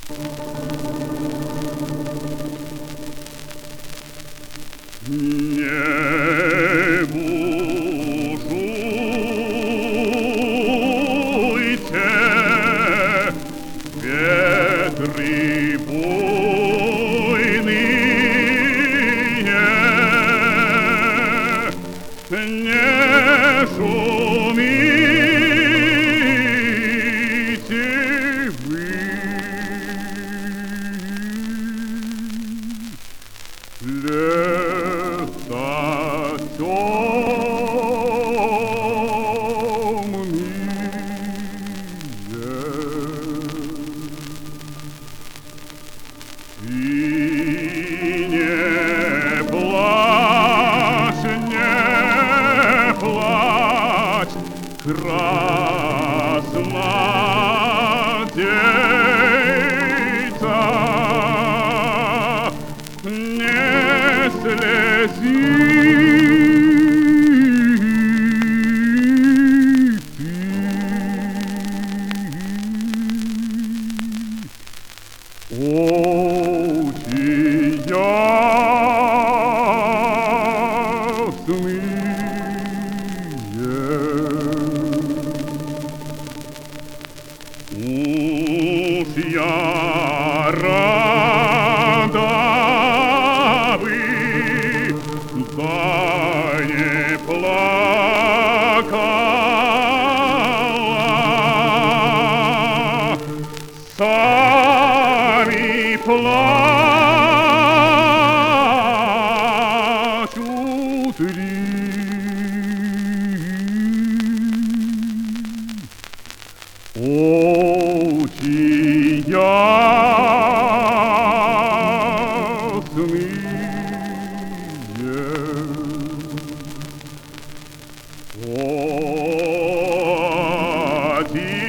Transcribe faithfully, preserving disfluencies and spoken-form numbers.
Не бушуйте, ветры буйные, не шумите вы. Лето темные, и не плачь, не плачь, краснодейца, не слези ты, очи ясные. Уж я рада бы, да не плакала, сами плачут ли. Очи ясные, очи